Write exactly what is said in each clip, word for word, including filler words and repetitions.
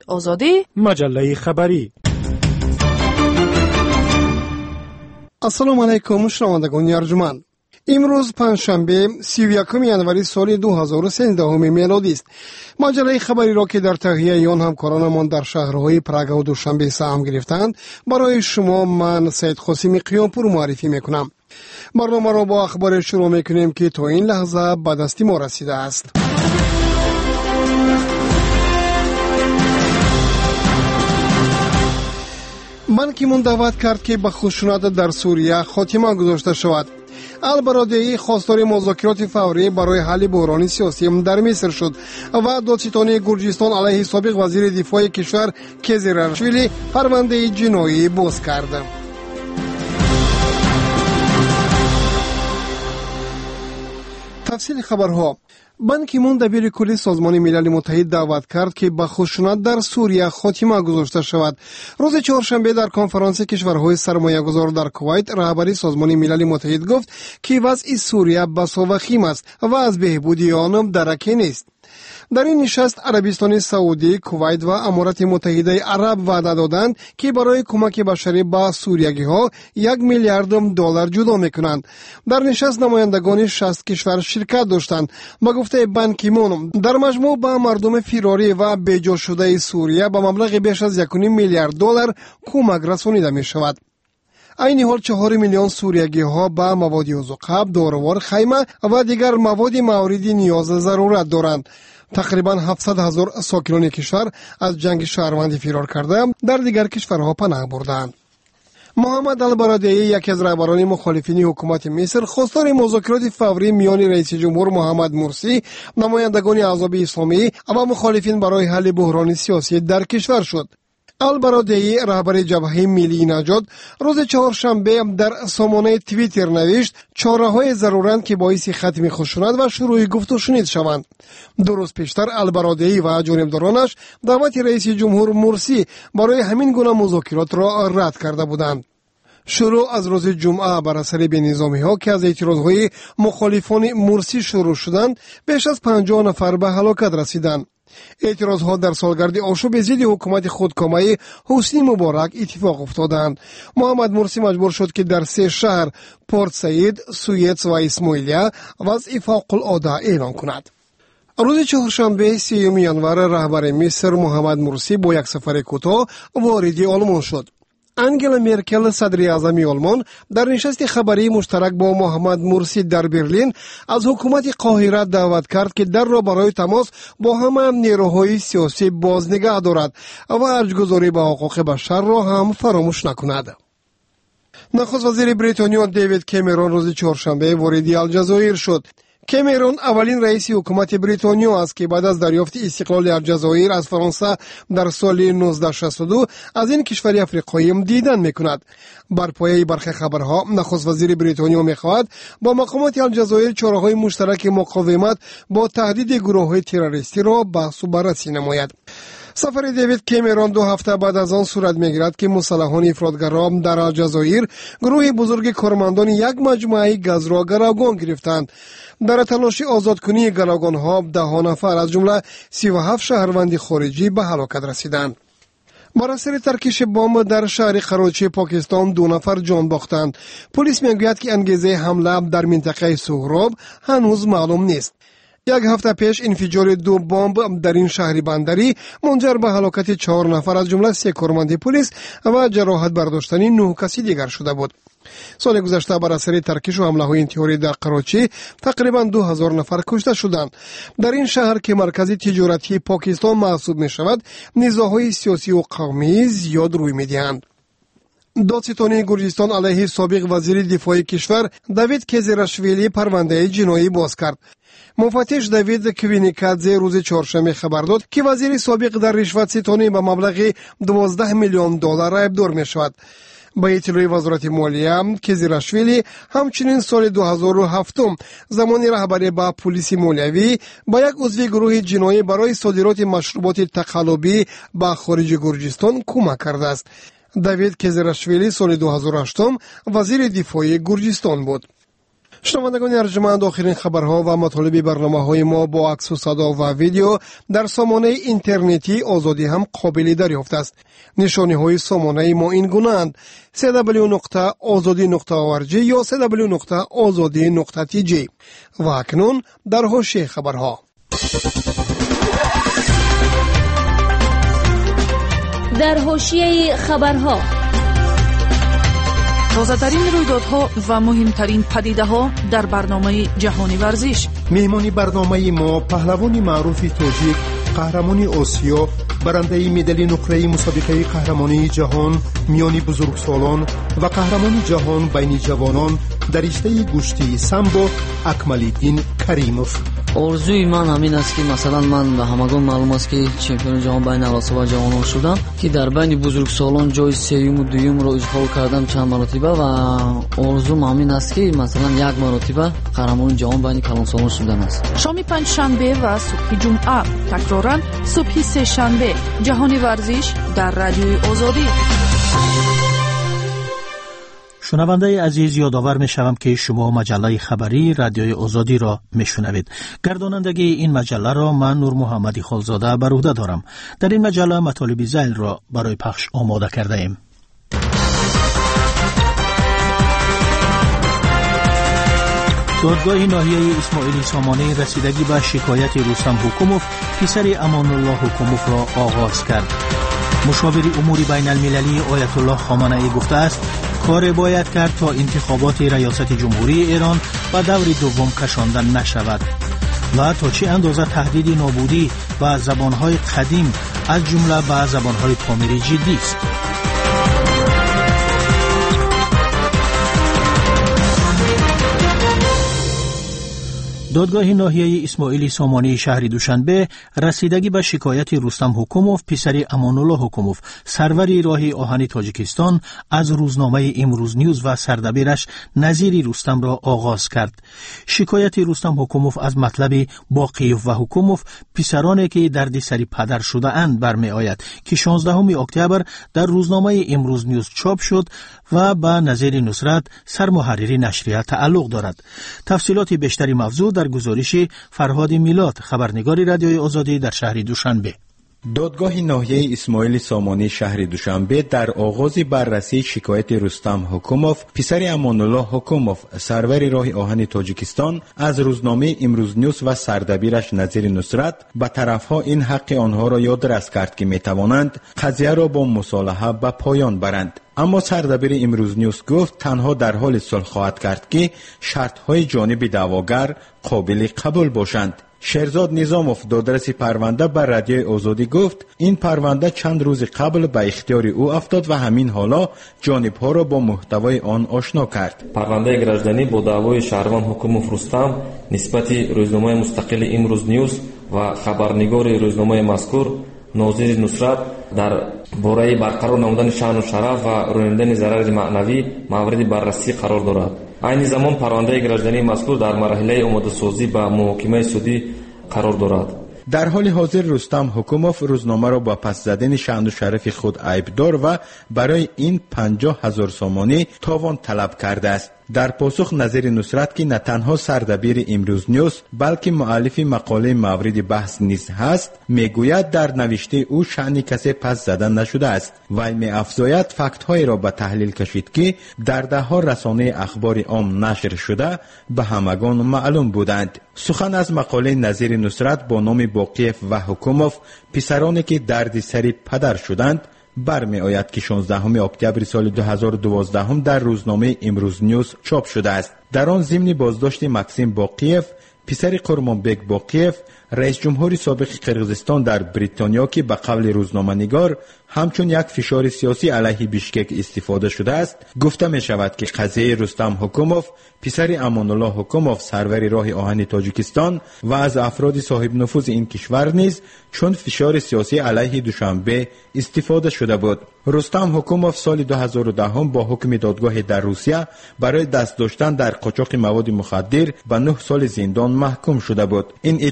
آزادی مجله خبری. السلام علیکم شنوندگان ارجمند. امروز پنجشنبه سی و یکم ژانویه سال دو هزار و سیزده میلادی است. مجله خبری را که در تهیه آن همکارانمان در شهرهای پراگ و دوشنبه سهم گرفتند برای شما من سید قاسم قیامپور معرفی میکنم. برنامه را با اخبار شروع میکنیم که تا این لحظه به دست ما رسیده است. بان کی مون دعوت کرد که به خشونت در سوریه خاتمه گذاشته شود. البرادعی خواستار مذاکرات فوری برای حل بحران سیاسی در مصر شد و دادستانی گرجستان علیه سابق وزیر دفاع کشور کزیراشویلی پرونده جنایی باز کرد. تفصیل خبرها. بان کی مون دبیر کلی سازمان ملل متحد دعوت کرد که به خشونت در سوریه خاتمه گذاشته شود. روز چهارشنبه در کنفرانس کشورهای سرمایه‌گذار در کویت رهبری سازمان ملل متحد گفت که وضع سوریه بسا وخیم است و از بهبودی آن درکی نیست. در این نشست عربستان سعودی، کویت و امارات متحده عرب وعده دادند که برای کمک بشری به سوریگی‌ها یک میلیارد دلار جدا می‌کنند. در نشست نمایندگان شصت کشور شرکت داشتند. با گفته بان کی مون در مجموع به مردم فراری و بیجا شده سوریه به مبلغ بیش از یک و نیم میلیارد دلار کمک رسانیده می‌شود. این حال چهار میلیون سوریگی ها با مواد زقاب، داروار، خیمه و دیگر مواد مورد نیاز ضرورت دارند. تقریبا هفتصد هزار ساکنان کشور از جنگ شهروندی فرار کرده در دیگر کشورها پناه بردند. محمد البرادعی یکی از رهبران مخالفین حکومت مصر خواستار مذاکرات فوری میان رئیس جمهور محمد مرسی، نمایندگان احزاب اسلامی و مخالفین برای حل بحران سیاسی در کشور شد. البرادعی رهبر جبهه ملی نجات روز چهارشنبه در سامانه توییتر نوشت چاره‌های ضرورند که باعث ختم خشونت و شروع گفت و شنید شوند. دو روز پیشتر البرادعی و جانبدارانش دعوت رئیس جمهور مرسی برای همین گونه مذاکرات را رد کرده بودند. شروع از روز جمعه بر اثر بینظامی ها که از اعتراضهای مخالفان مرسی شروع شدند بیش از پنجاه نفر به هلاکت رسیدند. اعتراض ها در سالگرد آشوب ضد حکومت خودکامه حسنی مبارک اتفاق افتادند. محمد مرسی مجبور شد که در سه شهر پورت سعید، سویتس و اسماعیلیه وضع فوق العاده اعلان کند. روز چهارشنبه سیوم ژانویه رهبر مصر محمد مرسی با یک سفر کوتاه وارد آلمان شد. انگلا مرکل صدر اعظم آلمان در نشست خبری مشترک با محمد مرسی در برلین از حکومت قاهره دعوت کرد که در را برای تماس با همه نیروهای سیاسی باز نگه دارد و ارجگذاری به حقوق بشر را هم فراموش نکند. نخست وزیر بریتانیا دیوید کامرون روز چهارشنبه وارد الجزایر شد. کامرون اولین رئیس حکومت بریتانیا است که بعد از دریافت استقلال الجزایر از فرانسه در سال نوزده شصت و دو از این کشور افریقایی دیدن میکند. بر پایه برخی خبرها نخست وزیر بریتانیا میخواهد با مقامات الجزایر چاره‌های مشترک مقاومت با تهدید گروه‌های تروریستی را بحث و بررسی نماید. سفر دیوید کامرون دو هفته بعد از آن صورت میگیرد که مسلحان افراطگرا در الجزایر گروه بزرگ کارمندان یک مجموعه گاز را گروگان گرفتند. در تلاش آزادکنی گروگان‌ها ده نفر از جمله سی و هفت شهروند خارجی به هلاکت رسیدند. بر اثر ترکش بمب در شهر قراچی پاکستان دو نفر جان باختند. پلیس میگوید که انگیزه حمله در منطقه سهراب هنوز معلوم نیست. یک هفته پیش انفجار دو بمب در این شهر بندری منجر به هلاکت چهار نفر از جمله سه کارمند پلیس و جراحت برداشتن نه کسی دیگر شده بود. سال گذشته بر اثر ترکش و حمله های انتحاری در قراچی تقریبا دو هزار نفر کشته شدند. در این شهر که مرکز تجارتی پاکستان محسوب می شود، نزاع‌های سیاسی و قومی زیاد روی می دهند. دادستانی گرجستان علیه سابق وزیر دفاع کشور دیوید کزیراشویلی پرونده جنایی باز کرد. مفتش دیوید کوینیکادزه روز چهارشنبه خبر داد که وزیر سابق در رشوت ستانی به مبلغ دوازده میلیون دلار ایبدار می شود. با اطلاع وزارت مالیه کزیراشویلی همچنین سال دو هزار و هفت زمانی رهبری با پلیس مالیوی با یک عضو گروه جنایی برای صادرات مشروبات تقلبی به خارج گرجستان کمک کرده است. دیوید کزیراشویلی سال دو هزار و هشت وزیر دفاع گرجستان بود. شنوندگان ارجمند، آخرین خبرها و مطالب برنامه‌های ما با عکس و صدا و ویدیو در سامانه اینترنتی آزادی هم قابل دریافت است. نشانه‌های سامانه ما این گونه‌اند: دبلیو دبلیو دبلیو نقطه آزادی نقطه او ار جی یا دبلیو دبلیو دبلیو نقطه آزادی نقطه تی جی. و اکنون در حاشیه خبرها. در حاشیه خبرها تازه‌ترین رویدادها و مهمترین پدیده‌ها در برنامه جهانی ورزش. مهمانی برنامه ما پهلوان معروف تاجیک، قهرمان آسیا، برنده مدال نقره مسابقه قهرمانی جهان میان بزرگسالان و قهرمان جهان بین جوانان در رشته گشتی سامبو اکمال‌الدین کریموف. орзуи ман ҳамин аст ки масалан ман ба ҳамагон маълум аст ки чемпиони ҷаҳон байни авласоба ҷавонон шудам, ки дар байни бузургсолон ҷои сеюму дуюмро изҳор кардам чанд маротиба ва орзум ҳамин аст ки масалан як маротиба қаҳрамони ҷаҳон байни калонсолон шудан аст. шоми панҷшанбе ва субҳи ҷумъа, такроран субҳи сешанбе, ҷаҳони варзиш дар радиои озодӣ. شنونده عزیز، یادآور می شوم که شما مجله خبری رادیوی آزادی را می شنوید. گردانندگی این مجله را من نور محمدی خالزاده بر عهده دارم. در این مجله مطالب ذیل را برای پخش آماده کرده ایم. دادگاه ناحیه اسماعیلی سامانی رسیدگی به شکایت رستم حکوموف پسر امان الله حکوموف را آغاز کرد. مشاور امور بین المللی آیت الله خامنه ای گفته است کار باید کرد تا انتخابات ریاست جمهوری ایران به دور دوم کشانده نشود و تا چه اندازه تهدید نابودی و زبانهای قدیم از جمله به زبانهای پامیری جدی است. دادگاه ناحیه اسماعیلی سامانی شهر دوشنبه رسیدگی به شکایت رستم حکوموف پسر امان الله حکوموف سرور راه آهن تاجیکستان از روزنامه امروز نیوز و سردبیرش نظیر رستم را آغاز کرد. شکایت رستم حکوموف از مطلب باقیوف و حکوموف پسرانی که دردسر پدر شده اند برمی آید که شانزدهم اکتبر در روزنامه امروز نیوز چاپ شد و به نظیر نصرت سرمحرری نشریه تعلق دارد. تفصیلات بیشتری موضوع در گزارش فرهاد میلاد، خبرنگار رادیوی آزادی در شهر دوشنبه. دادگاه ناحیه اسماعیل سامانی شهر دوشنبه در آغاز بررسی شکایت رستم حکوموف پسر امان الله حکوموف سرور راه آهن تاجیکستان از روزنامه امروز نیوز و سردبیرش نظیر نصرت به طرفها این حق آنها را یادداشت کرد که میتوانند قضیه را با مصالحه به پایان برند. اما سردبیر امروز نیوز گفت تنها در حال صلح خواهد کرد که شرطهای جانب دعواگر قابل قبول باشند. شهرزاد نظاموف دادرس پرونده بر رادیوی آزادی گفت این پرونده چند روز قبل به اختیار او افتاد و همین حالا جانبها را با محتوای آن آشنا کرد. پرونده گردانی با دعوای شهروان حکوموف رستم نسبت روزنامه مستقل امروز نیوز و خبرنگار روزنامه مذکور نظیر نصرت در باره برقرار نمودن شأن و شرف و رانندن ضرر معنوی مورد بررسی قرار دارد. این زمان پرونده گردانی مذکور در مرحله آماده سازی به محاکمه سودی قرار دارد. در حال حاضر رستم حکوموف روزنامه را با پس زدن شأن و شرف خود عیبدار و برای این پنجاه هزار سامانی تاوان طلب کرده است. در پاسخ نظیر نصرت که نه تنها سردبیر امروز نیوز بلکه مؤلف مقاله مورد بحث نیز هست میگوید در نوشته او شأن کسی پس زدن نشده است و می افزاید فکت های را به تحلیل کشید که در ده ها رسانه اخبار عام نشر شده به همگان معلوم بودند. سخن از مقاله نظیر نصرت با نام باقیف و حکوموف پسرانی که درد سری پدر شدند برمی آید که شانزدهم اکتبر سال دو هزار و دوازده در روزنامه امروز نیوز چاپ شده است. در آن ضمن بازداشت مکسیم باقیف پسر قرمانبک باقیف رئیس جمهوری سابق قرقیزستان در بریتانیا که به قول روزنامه‌نگار همچون یک فشار سیاسی علیه بیشکک استفاده شده است گفته می شود که قضیه رستم حکوموف پسر امان الله حکوموف سرور راه آهن تاجیکستان و از افراد صاحب نفوذ این کشور نیز چون فشار سیاسی علیه دوشنبه استفاده شده بود. رستم حکوموف سال دو هزار و ده با حکم دادگاه در روسیه برای دست داشتن در قاچاق مواد مخدر به نه سال زندان محکوم شده بود. این اطلاع در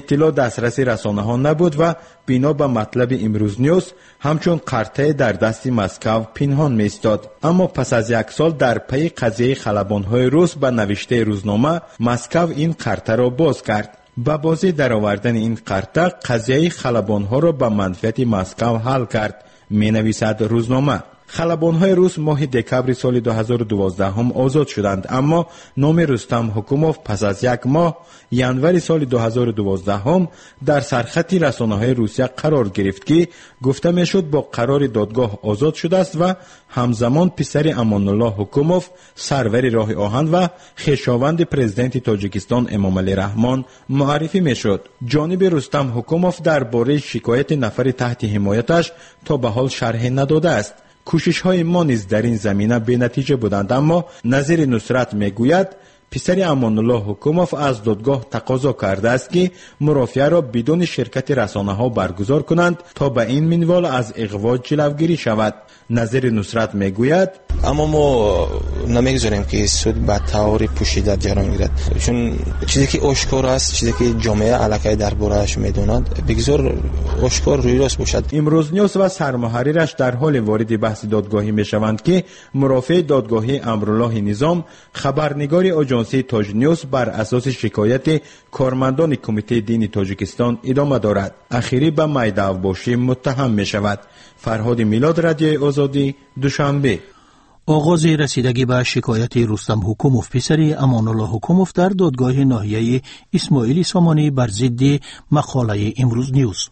دسترس رسانه ها نبود و بنا به مطلب امروز نیوز همچون قرطه در دست مسکو پنهان می ایستاد. اما پس از یک سال در پی قضیه خلبان های روس به نوشته روزنامه، مسکو این قرطه را باز کرد. با بازی در آوردن این قرطه قضیه خلبان ها را به منفعت مسکو حل کرد، می نویسد روزنامه. خلبان‌های روس ماه دکبر سال دو هزار و دوازده هم آزاد شدند، اما نام رستم حکوموف پس از یک ماه ینوری سال دو هزار و دوازده هم در سرخط رسانه‌های روسیه قرار گرفت که گفته میشد با قرار دادگاه آزاد شده است و همزمان پسر امان الله حکوموف سرور راه آهن و خویشاوند پرزیدنت تاجیکستان امامعلی رحمان معرفی میشد. جانب رستم حکوموف درباره شکایت نفر تحت حمایتش تا به حال شرح نداده است. کوشش های ما نیز در این زمینه بی نتیجه بودند، اما نظیر نصرت میگوید پسر امان الله حکوموف از دادگاه تقاضا کرده است که مرافعه را بدون شرکت رسانه ها برگزار کنند تا به این منوال از اغوا جلوگیری شود. نظیر نصرت میگوید اما ما نمیگذاریم که سود به طور پوشیده جریان گیرد، چون چیزی که آشکار است، چیزی که جامعه علاقه درباره‌اش میدونند بگذار آشکار روی راست باشد. امروز نیوز و سرمحررش در حال وارد بحث دادگاهی میشوند که مرافع دادگاهی امرالله نظام خبرنگار آژانسی تاج نیوز بر اساس شکایت کارمندان کمیته دین تاجیکستان ادامه دارد. اخیری به میدان‌باشی متهم میشود. فرهاد میلاد، رادیوی آزادی، دوشنبه. آغاز رسیدگی به شکایت رستم حکوموف پسر امان الله حکوموف در دادگاه ناحیه اسماعیل سامانی بر ضد مقاله امروز نیوز.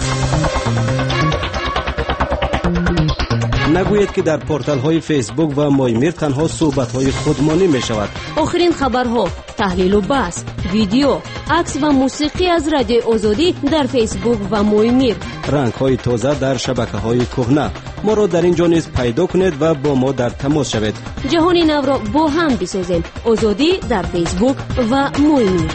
نگوید که در پورتال های فیسبوک و مایمیر تنها صحبت های خودمانی می شود. آخرین خبرها، تحلیل و بحث، ویدیو، عکس و موسیقی از رادیوی آزادی در فیسبوک و مایمیر. رنگ های تازه در شبکه های کهنه. ما را در اینجا نیز پیدا کنید و با ما در تماس شوید. جهانی نو را با هم بسازیم. آزادی در فیسبوک و مایمیر.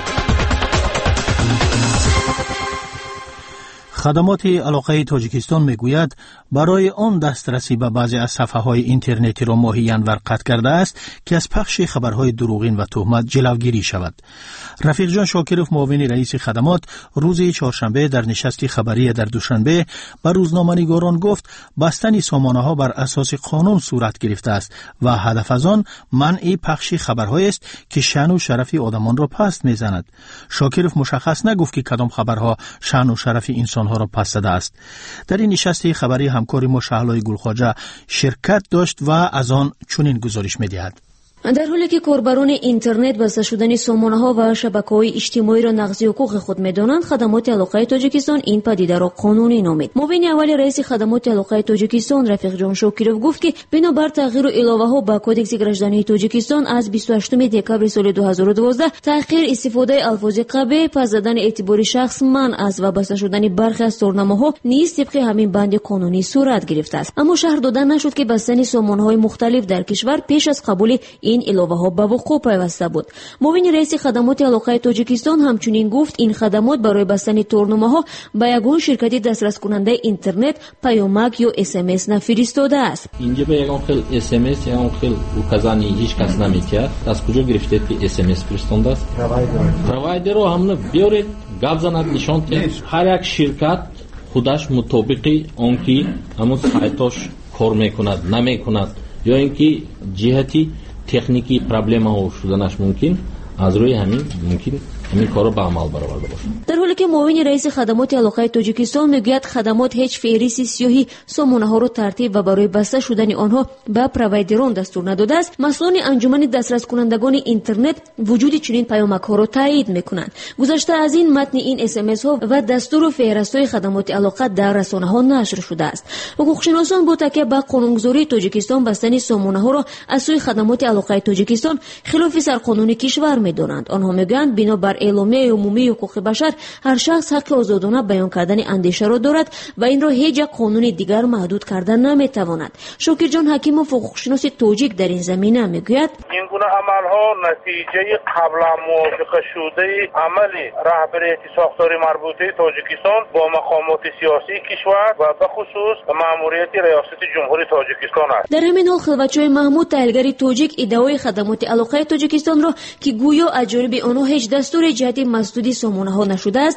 خدمات علاقه تاجیکستان میگوید برای آن دسترسی به بعضی از صفحه‌های اینترنتی را ماهی ینور قطع کرده است که از پخش خبرهای دروغین و تهمت جلوگیری شود. رفیق جان شاکرов معاون رئیس خدمات روز چهارشنبه در نشستی خبری در دوشنبه به روزنامه‌نگاران گفت بستن سامانه‌ها بر اساس قانون صورت گرفته است و هدف از آن منع پخش خبرهایی است که شأن و شرف آدمان را پست می‌زند. شاکرov مشخص نگفت که کدام خبرها شأن و شرف انسان‌ها را پست زده است. در این نشست خبری همکاری ما شهلای گلخواجه شرکت داشت و از آن چنین گزارش می‌دهد. در حالی که کاربران اینترنت بسته شدن سامانه‌ها و شبکه‌های اجتماعی را نقضی حقوق خود می‌دانند، خدمات علاقه تاجیکستان این پدیده را قانونی نامید. معاون اول رئیس خدمات علاقه تاجیکستان رفیق جان شاکرov گفت که بنابر تغییر و علاوه‌ها به کدکس گراجدانی تاجیکستان از بیست و هشتم دکبر سال دو هزار و دوازده تأخیر استفاده الفاظ قبیح، پس زدن اعتبار شخص، منع از و بسته شدن برخی از تورنمه‌ها نیز طبق همین بند قانونی صورت گرفته است. اما شهر دادن نشد که بستن سامانه‌های مختلف در کشور پیش از قبول این علاوه ها به وقوع پیوسته بود. معاون رئیس خدمات علاقه تاجیکستان همچنین گفت این خدمات برای بستن تورنمه ها به یگان شرکت دسترس کننده اینترنت پیامک یا اس ام اس نفرستاده است. اینجا به یگان خیل اس ام اس یا خیل указانی هیچ کس نمی‌کرد. از کجا گرفتید که اس ام اس فرستنده است؟ پروایدر رو همون بیارید، گپ زند نشان دهید. هر یک شرکت خودش مطابق اون که همون سایتش کار میکند نمیکند یا اینکه جهتی تکنیکی پرابلم ها شدنش ممکن از روی همین ممکن همین کارو به عمل برآورده باشه. در حالی که معاون رئیس خدمات علاقه تاجیکستان میگوید خدمات هیچ فهرست سیاهی سامانه ها رو ترتیب و برای بسته شدن آنها به پروایدران دستور نداده است، مسئولان انجمن دسترس کنندگان اینترنت وجود چنین پیامک ها رو تایید میکنند. گذشته از این متن این اس ام اس ها و دستور و فهرست های خدمات علاقه در رسانه ها نشر شده است. حقوقشناسان با تکیه به قانونگذاری تاجیکستان بستن سامانه ها را از سوی خدمات علاقه تاجیکستان خلاف سرقانونی کشور میدانند. آنها میگویند بنابر اعلامیه عمومی حقوق بشر هر شخص حق آزادانه بیان کردن اندیشه را دارد و این را هیچ قانون دیگر محدود کردن نمیتواند. شاکر جان حکیم و حقوقشناس تاجیک در این زمینه میگوید این گونه عملها نتیجه قبلا موافقه شده عملی رهبری ساختار مربوطه تاجیکستان با مقامات سیاسی کشور و به خصوص مأموریت ریاست جمهوری تاجیکستان است. در همین حال خلوتچوی محمود تحلیلگر تاجیک ادعای خدمات علاقه تاجیکستان را که گویا از جانب آنها هیچ دستور جهت مسدودی سامانه ها نشده است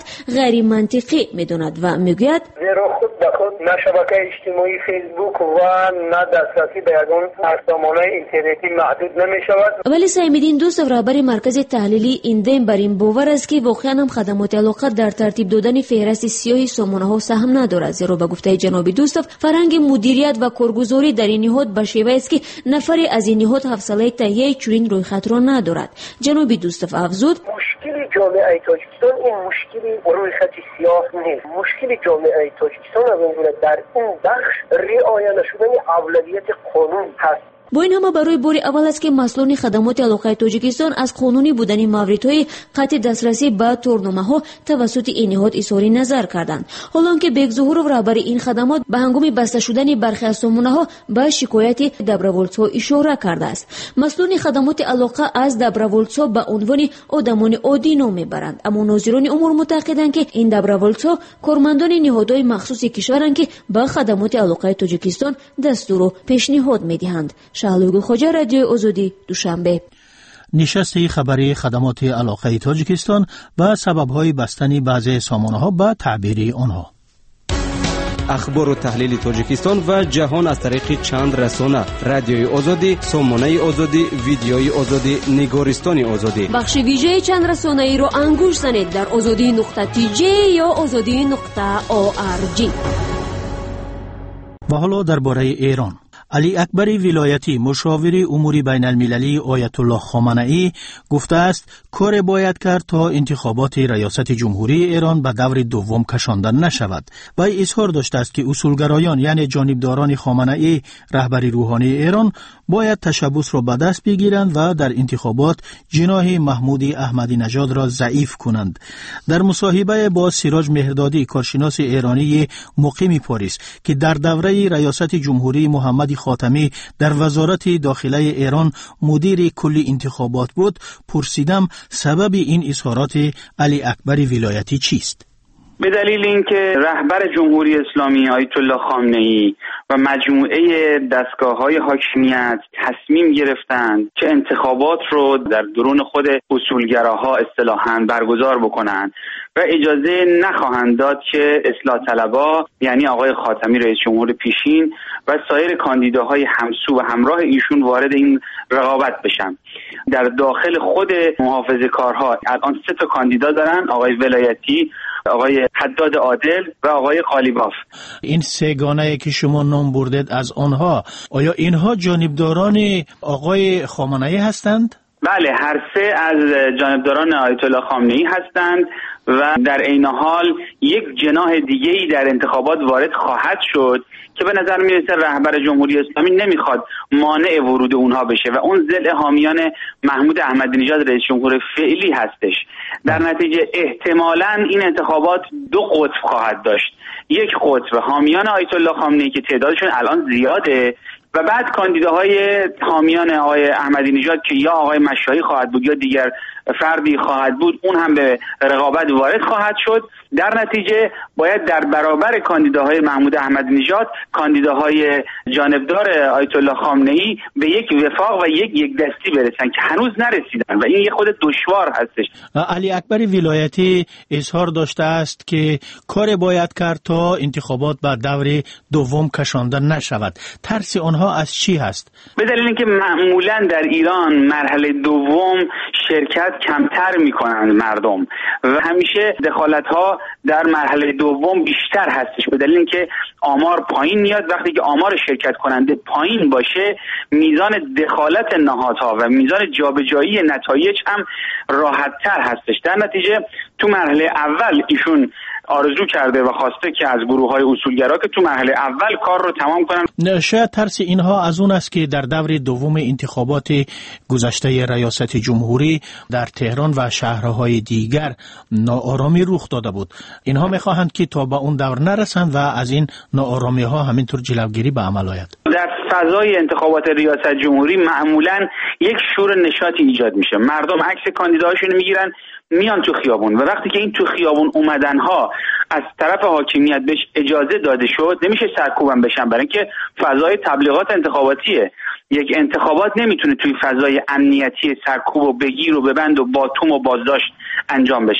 است غیر منطقی می‌داند و میگوید زیرا خود به خود نه شبکه اجتماعی فیسبوک و نه دسترسی به یگان سامانه اینترنتی محدود نمی‌شود. ولی سعیدالدین دوستов رهبر مرکز تحلیلی ایندم بر این باور است که واقعا هم خدمات علاقه در ترتیب دادن فهرست سیاه سامانه‌ها سهم ندارد، زیرا به گفته جناب دوستov فرهنگ مدیریت و کارگزاری در این نهاد به شیوه است که نفری از این نهاد حوصله تهیه چنین رویخط را ندارد. جناب دوستov افزود مشکل جامعه تاجیکستان این مشکل رویخط سیاه نیست. مشکل جامعه تاجیکستان از اون در این بخش رعایت نشدن اولویت قانون هست. با این همه برای بار اول است که مسئولان خدمات علاقه تاجیکستان از قانونی بودن موردهای قطع دسترسی به تورنمه‌ها توسط این نهاد اظهار نظر کردند، حالان که بیگ ظهورov رهبر این خدمات به هنگام بسته شدن برخی از سامانه‌ها به شکایت دبروولتس‌ها اشاره کرده است. مسئولان خدمات علاقه از دبروولتس‌ها به عنوان آدمان عادی نام میبرند، اما ناظران امور معتقدند که این دبروولتس‌ها کارمندان نهادهای مخصوص کشورند که به خدمات علاقه تاجیکستان دستور و پیشنهاد میدهند. شهلوگ خوجا، رادیو آزادی، دوشنبه. نشست خبری خدمات علاقه تاجیکستان و سبب‌های بستن بعضی سامانه‌ها به تعبیر آنها. اخبار و تحلیل تاجیکستان و جهان از طریق چند رسانه: رادیوی آزادی، سامانه آزادی، ویدیوی آزادی، نگارستان آزادی. بخش ویژه چند رسانه ای را انگوش زنید در آزادی نقطه تی جی یا آزادی نقطه او آر جی. و حالا درباره ایران. علی اکبری ولایتی مشاور امور بین المللی آیت الله خامنه‌ای گفته است کار باید کرد تا انتخابات ریاست جمهوری ایران به دور دوم کشانده نشود. و اظهار داشته است که اصولگرایان یعنی جانبداران خامنه‌ای رهبر روحانی ایران باید تشبث را به دست بگیرند و در انتخابات جناح محمود احمدی نژاد را ضعیف کنند. در مصاحبه با سیراج مهردادی کارشناس ایرانی مقیم پاریس که در دوره ریاست جمهوری محمد خاتمی در وزارت داخله ایران مدیر کل انتخابات بود، پرسیدم سبب این اظهارات علی اکبری ولایتی چیست؟ به دلیل اینکه رهبر جمهوری اسلامی آیت الله خامنه‌ای و مجموعه دستگاه‌های حاکمیت تصمیم گرفتند که انتخابات رو در درون خود اصولگراها اصطلاحاً برگزار بکنند و اجازه نخواهند داد که اصلاح طلبها یعنی آقای خاتمی رئیس جمهور پیشین و سایر کاندیداهای همسو و همراه ایشون وارد این رقابت بشن. در داخل خود محافظه‌کارها الان سه تا کاندیدا دارن: آقای ولایتی، آقای حداد عادل و آقای قالیباف. این سگانه که شما نام بردید از آنها، آیا اینها جانبداران آقای خامنه‌ای هستند؟ بله، هر سه از جانبداران آیت الله خامنه‌ای هستند و در عین حال یک جناح دیگه‌ای در انتخابات وارد خواهد شد که به نظر میرسه رهبر جمهوری اسلامی نمیخواد مانع ورود اونها بشه و اون ضد حامیان محمود احمدی نژاد رئیس جمهور فعلی هستش. در نتیجه احتمالاً این انتخابات دو قطب خواهد داشت: یک قطب حامیان آیت الله خامنه‌ای که تعدادشون الان زیاده و بعد کاندیداهای حامیان آقای احمدی نژاد که یا آقای مشایی خواهد بود یا دیگر فردی خواهد بود، اون هم به رقابت وارد خواهد شد. در نتیجه باید در برابر کاندیداهای محمود احمدی نژاد کاندیداهای جانبدار آیت الله خامنه‌ای به یک وفاق و یک یک دستی برسن که هنوز نرسیدن و این یه خود دشوار هستش. علی اکبری ولایتی اظهار داشته است که کار باید کرد تا انتخابات به دور دوم کشانده نشود. ترس آنها از چی هست؟ به دلیل اینکه معمولا در ایران مرحله دوم شرکت کمتر میکنند مردم و همیشه دخالت ها در مرحله دوم بیشتر هستش، به دلیل اینکه آمار پایین میاد. وقتی که آمار شرکت کننده پایین باشه، میزان دخالت نهادها و میزان جابجایی نتایج هم راحت تر هستش. در نتیجه تو مرحله اول ایشون آرزو کرده و خواسته که از گروه‌های اصولگرا که تو مرحله اول کار رو تمام کنن. شاید ترس اینها از اون است که در دور دوم انتخابات گذشته ریاست جمهوری در تهران و شهرهای دیگر ناآرامی رخ داده بود. اینها میخواهند که تا به اون دور نرسند و از این ناآرامی ها همینطور جلوگیری به عمل آید. در فضای انتخابات ریاست جمهوری معمولاً یک شور نشاطی ایجاد میشه. مردم عکس کاندیداهاشون میگیرن، میان تو خیابون و وقتی که این تو خیابون اومدنها از طرف حاکمیت بهش اجازه داده شد، نمیشه سرکوبم بشن، برای اینکه فضای تبلیغات انتخاباتیه. یک انتخابات نمیتونه توی فضای امنیتی سرکوب و بگیر و ببند و باتوم و بازداشت انجام بشه.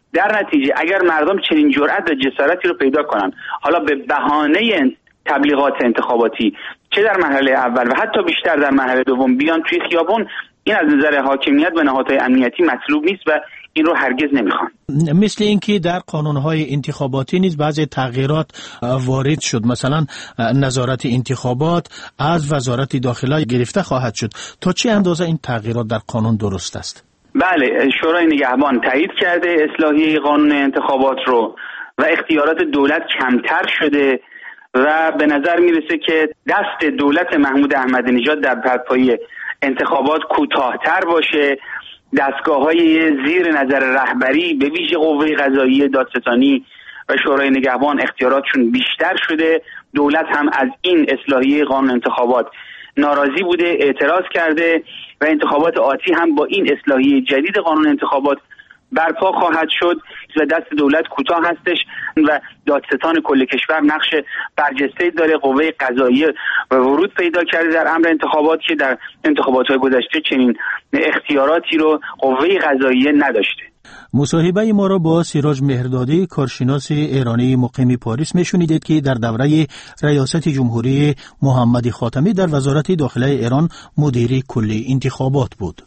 در نتیجه اگر مردم چنین جرأت و جسارتی رو پیدا کنن، حالا به بهانه تبلیغات انتخاباتی چه در مرحله اول و حتی بیشتر در مرحله دوم بیان توی خیابون، این از نظر حاکمیت و نهادهای امنیتی مطلوب نیست و این رو هرگز نمیخوان. مثل اینکه در قانونهای انتخاباتی نیز بعضی تغییرات وارد شد، مثلا نظارت انتخابات از وزارت داخله گرفته خواهد شد. تا چه اندازه این تغییرات در قانون درست است؟ بله، شورای نگهبان تایید کرده اصلاحیه قانون انتخابات رو و اختیارات دولت کمتر شده و به نظر میرسه که دست دولت محمود احمدی نژاد در برپایی انتخابات کوتاه‌تر باشه. دستگاه‌های زیر نظر رهبری به ویژه قوه قضاییه، دادستانی و شورای نگهبان اختیاراتشون بیشتر شده. دولت هم از این اصلاحیه قانون انتخابات ناراضی بوده، اعتراض کرده و انتخابات آتی هم با این اصلاحیه جدید قانون انتخابات برپا خواهد شد و دست دولت کوتاه هستش و دادستان کل کشور نقش برجسته داره. قوه قضاییه و ورود پیدا کرده در امر انتخابات که در انتخابات‌های گذشته چنین اختیاراتی رو قوه قضاییه نداشته. مصاحبه ما را با سیراج مهردادی، کارشناس ایرانی مقیم پاریس میشنیدید که در دوره ریاست جمهوری محمد خاتمی در وزارت داخله ایران مدیر کلی انتخابات بود.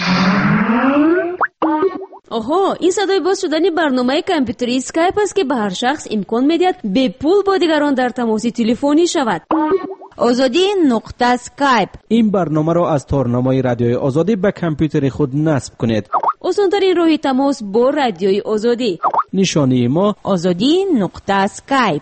آها، این صدای باز شدن برنامه کامپیوتری اسکایپ است که به هر شخص امکان میدهد به پول با دیگران در تماس تلفنی شود. آزادی نقطه اسکایپ. این برنامه را از تارنامه رادیوی آزادی به کامپیوتر خود نصب کنید. آسان‌ترین راه تماس با رادیوی آزادی. نشانی ما آزادی نقطه اسکایپ.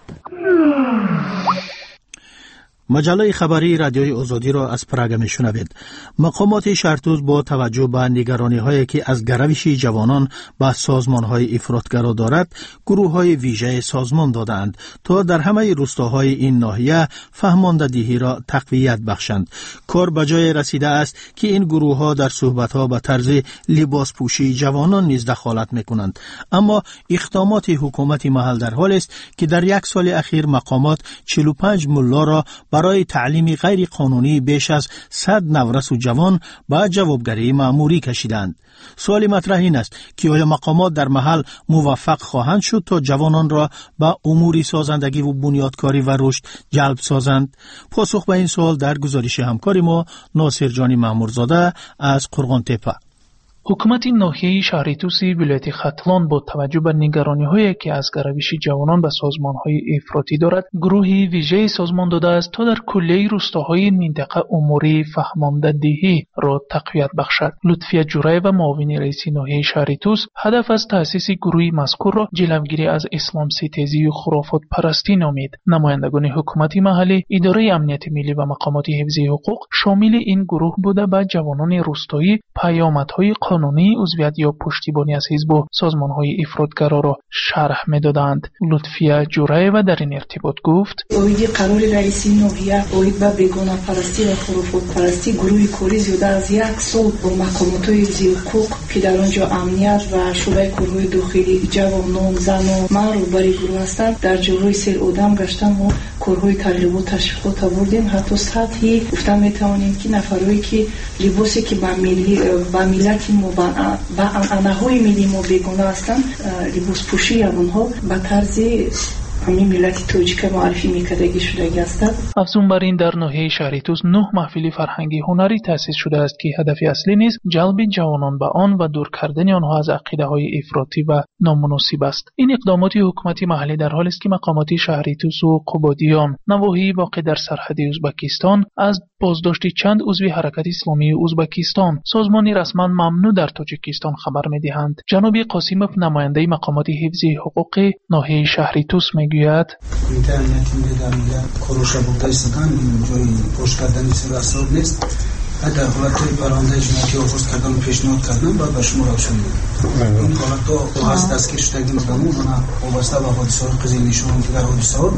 مجله خبری رادیوی آزادی را از پراگ میشنوید. مقامات شهرتوز با توجه به نگرانی هایی که از گروش جوانان به سازمان های افراطگرا دارد، گروه های ویژه سازمان دادند تا در همه روستاهای این ناحیه فهماندهی را تقویت بخشند. کار به جای رسیده است که این گروه ها در صحبت ها به طرز لباس پوشی جوانان نیز دخالت میکنند. اما اقدامات حکومت محل در حال است که در یک سال اخیر مقامات چهل و پنج ملا را برای تعلیم غیر قانونی بیش از صد نورس و جوان با جوابگری مأموری کشیدند. سوال مطرح این است که آیا مقامات در محل موفق خواهند شد تا جوانان را به امور سازندگی و بنیادکاری و رشد جلب سازند؟ پاسخ به این سوال در گزارش همکار ما ناصر جانی مامورزاده از قرغان تپه. حکومت ناحیه شهر توسی ولایت ختلان با توجه به نگرانی‌هایی که از گروش جوانان به سازمان‌های افراطی دارد، گروهی ویژه سازمان داده است تا در کلیه روستاهای منطقه امور فهماندهی را تقویت بخشد. لطفیه جورای و معاون رئیس ناحیه شهر توس هدف از تأسیس گروهی مذکور را جلوگیری از اسلام ستیزی و خرافات پرستی نامید. نمایندگان حکومت محلی، اداره امنیت ملی و مقامات حفظی حقوق شامل این گروه بوده به جوانان روستایی پیامدهای قانونی عضویت یا پشتیبانی از حزب و سازمان‌های افراطگرا را شرح می‌دادند. لطفیه جورای و در این ارتباط گفت: اویدی قرار رئیس ناحیه اوید با بیگانه پرستی و خرافات پرستی گروهی کاری زیاده از یک سال با مقامات حفظی حقوق که در آنجا امنیت و شورای کارهای داخلی جوانان، زن و مرد روبروی گروه هستند، در جلوی سر آدم گشتن و کارهای تبلیغات تشویقات آوردیم. حتی سطحی گفتم میتوانیم که نفرایی که لباسی که با ملی با ملت ما با انهای ملی ما بیگانه هستند، لباس پوشی اونها به طرز همین ملت تاجیک معرفی میکردگی شدگی هستند. افزون بر این در ناحیه شهر توس نه محفل فرهنگی هنری تأسیس شده است که هدف اصلی نیز جلب جوانان به آن و دور کردن آنها از عقیده های افراطی و نامناسب است. این اقدامات حکومت محلی در حالی است که مقامات شهر توس و قبادیان نواحی واقع در سرحد ازبکستان از بازداشت چند عضو حرکت اسلامی ازبکستان سازمانی رسما ممنوع در تاجیکستان خبر می‌دهند. جناب قاسمов نماینده مقامات حفظی حقوق ناحیه شهر توس میگوید: کمیته امنیتی ملی در میگه کروش بوده ایستادن جای پشت کردن سر اسرار نیست. در حالت پرونده جنایتی آغاز کردن پیشنهاد کردن باید به شما روشن بود. این حالت تو هست دستگیر شدگی مردمون و وابسته به حادثه‌های قضیه نشون که در حادثه‌ها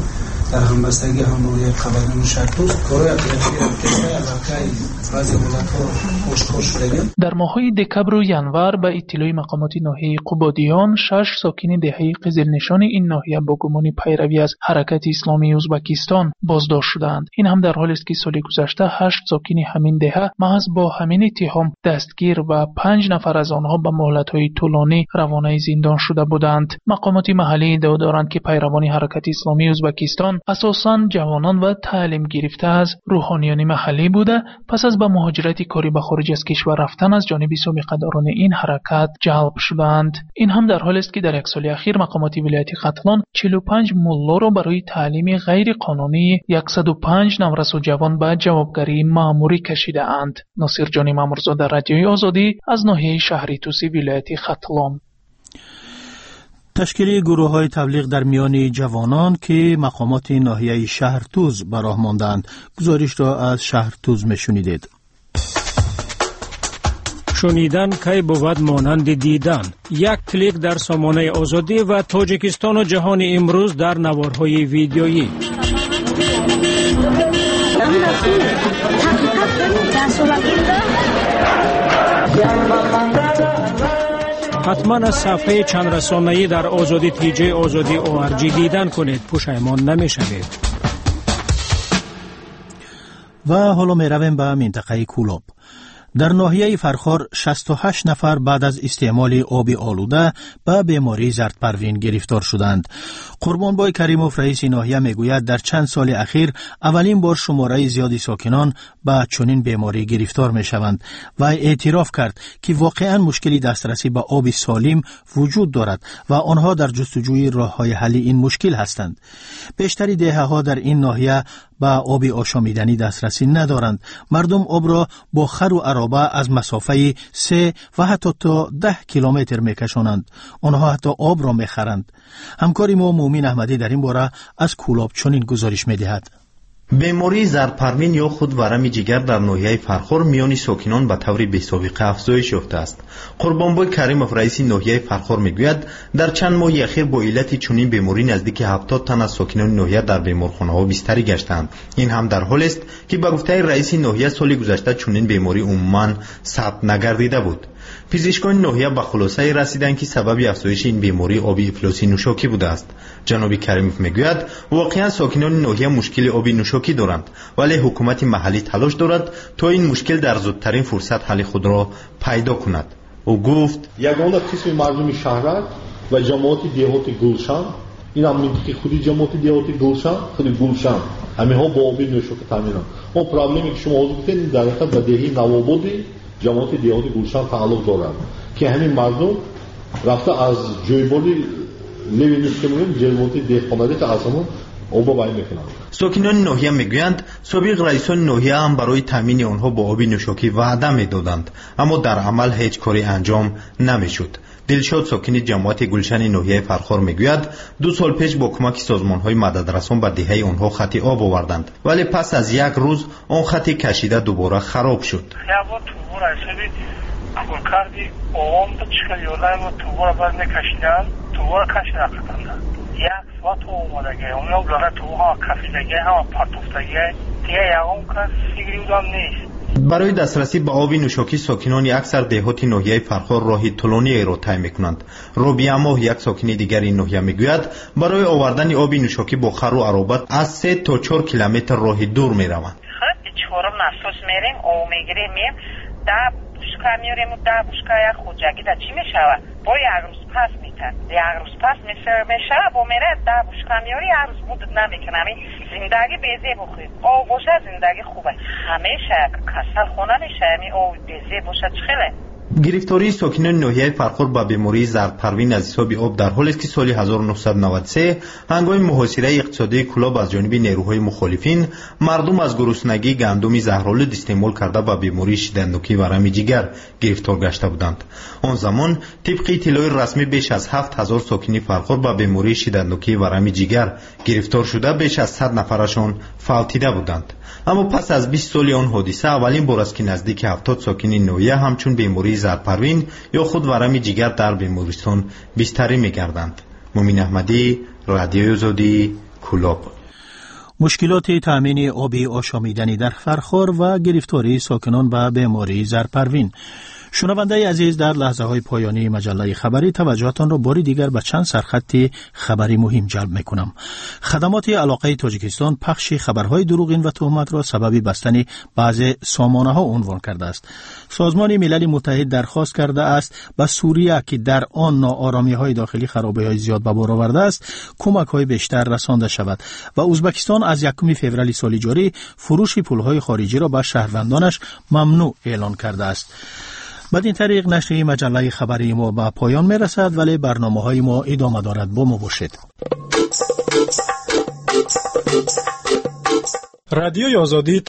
در همبستگی هم روی قوانین شرطوست کارهای اقلیتی کشور علاقه بعضی دولت‌ها آشکار شده. در ماه‌های دکبر و ینور به اطلاع مقامات ناحیه قبادیان شش ساکن دهه قزلنشان این ناحیه با گمان پیروی از حرکت اسلامی ازبکستان بازداشت شدند. این هم در حالی است که سال گذشته هشت ساکن همین دهه محض با همین اتهام دستگیر و پنج نفر از آنها به مهلت‌های طولانی روانه زندان شده بودند. مقامات محلی ادعا دارند که پیروان حرکت اسلامی ازبکستان اساساً جوانان و تعلیم گرفته از روحانیان محلی بوده، پس از به مهاجرت کاری به خارج از کشور رفتن از جانب سابقه‌داران این حرکت جلب شدند. این هم در حالی است که در یک سال اخیر مقامات ولایت ختلان چهل و پنج ملا را برای تعلیم غیر قانونی صد و پنج نورس جوان به جوابگری مأموری کشیده اند. ناصر جان مامورزاده، رادیوی آزادی، از ناحیه شهری توسی ولایت ختلان. تشکیل گروه های تبلیغ در میان جوانان که مقامات ناحیه شهرتوز به راه ماندند. گزارش را از شهرتوز میشنیدید. شنیدن کی بود مانند دیدن. یک کلیک در سامانه آزادی و تاجیکستان و جهان امروز در نوارهای ویدیویی. حتما از صفحه چند رسانه‌ای در آزادی تیجه آزادی او ار جی دیدن کنید، پشیمان نمی‌شوید. و حالا میرویم به منطقه کولاب. در ناحیه فرخار شصت و هشت نفر بعد از استعمال آب آلوده به بیماری زردپروین گرفتار شدند. قربانبای کریموف رئیس ناحیه میگوید در چند سال اخیر اولین بار شماره زیادی ساکنان به چنین بیماری گرفتار میشوند و اعتراف کرد که واقعا مشکلی دسترسی به آب سالم وجود دارد و آنها در جستجوی راه‌های حل این مشکل هستند. بیشتری دهه‌ها در این ناحیه به آب آشامیدنی دسترسی ندارند. مردم آب را با خر و عرابه از مسافه سه و حتی تا ده کیلومتر میکشانند. آنها حتی آب را میخرند. همکاری ما مومین احمدی در این باره از کولاب چنین گزارش میدهد. بیماری زردپروین یا خود ورم جگر در ناحیه فرخار میان ساکنان به طور بی‌سابقه افزایش یافته است. قربانبای کریموف رئیس ناحیه فرخار میگوید در چند ماه اخیر با علت چنین بیماری نزدیک هفتاد تن از ساکنان ناحیه در بیمارخانه‌ها بستری گشتند. این هم در حالی است که به گفته رئیس ناحیه سال گذشته چنین بیماری عموما ثبت نگردیده بود. پزشکان ناحیه به خلاصه رسیدند که سبب افزایش این بیماری آب افلاسی نوشاکی بوده است. جناب کریموف میگوید واقعا ساکنان ناحیه مشکل آب نوشاکی دارند، ولی حکومت محلی تلاش دارد تا این مشکل در زودترین فرصت حل خود را پیدا کند. او گفت یگانه قسم مردم شهر و جماعت دیهات گلشن، این هم منطقه خودی جماعت دیهات گلشن خودی گلشن همه ها با آب نوشاکی تامینند. اون پرابلمی که شما گفتید در حقیقت به دهی نوابادی جماعت دیهات گلشن تعلق دارد که همین مردم رفته از جویبالی لیوینوس که میگن جماعت دیهخانه‌ای که از همون آب وای میکنند. ساکنان ناحیه میگویند سابق رئیسان ناحیه هم برای تامین آنها با آب نوشاکی وعده میدادند، اما در عمل هیچ کاری انجام نمیشد. دلشاد ساکن جماعت گلشن ناحیه فرخار میگوید دو سال پیش با کمک سازمان‌های مددرسان به دهه آنها خط آب آوردند، ولی پس از یک روز آن خط کشیده دوباره خراب شد. کردی اوم تو چیکار یولای و تو برای باز نکشیدن تو برای کشیده کردن یک ساعت اومدگی اونو بلغه تو ها کفیدگی ها پارتوفتگی دیگه یاون که سیگری بودم نیست. برای دسترسی به آب نوشاکی ساکنان اکثر دهات ناحیه فرخار راه طولانی را طی میکنند. رابعه ماه یک ساکن دیگر این ناحیه میگوید برای آوردن آب نوشاکی با خر و عرابت از سه تا چهار کیلومتر راه دور میروند. خب چهارم نفس میریم او میگیریم میم دا بوشکا میاریم و دا بوشکا یک خودجگی دا چی میشود؟ با یک روز پس میتن یک روز پس میشه با میره دا بوشکا میاری یک روز مدت نمیکنم زندگی بیزه بخورید او باشه زندگی خوبه همیشه کسل خونه میشه او بیزه باشه چخیله. گرفتاری ساکنان ناحیه فرخار با بیماری زردپروین از حساب آب در حالی است که سال هزار و نهصد و نود و سه هنگام محاصره اقتصادی کلاب از جانب نیروهای مخالفین مردم از گرسنگی گندم زهرآلود استعمال کرده با بیماری شیدندوکی و ورم جگر گرفتار گشته بودند. آن زمان طبق اطلاع رسمی بیش از هفت هزار ساکن فرخار با بیماری شیدندوکی و ورم جگر گرفتار شده بیش از صد نفرشان فوتیده بودند. اما پس از بیست سال آن حادثه اولین بار است که نزدیک هفتاد ساکن ناحیه همچون بیماری زردپروین یا خود ورم جگر در بیمارستان بستری می‌گردند. مومین احمدی، رادیوی آزادی، کولاب. مشکلات تأمین آبی آشامیدنی در فرخار و گرفتاری ساکنان به بیماری زرپروین. شنونده عزیز، در لحظه های پایانی مجله خبری توجهتان را باری دیگر به چند سرخط خبری مهم جلب می کنم. خدمات علاقه تاجیکستان پخش خبرهای دروغین و تهمت را سبب بستن بعضی سامانه ها عنوان کرده است. سازمان ملل متحد درخواست کرده است به سوریه که در آن ناآرامی های داخلی خرابی های زیاد به بار آورده است کمک های بیشتر رسانده شود و ازبکستان از یکم فوریه سال جاری فروش پول های خارجی را به شهروندانش ممنوع اعلان کرده است. بدین طریق نشر مجله خبری ما به پایان می رسد، ولی برنامه های ما ادامه دارد. با ما باشید. رادیوی آزادی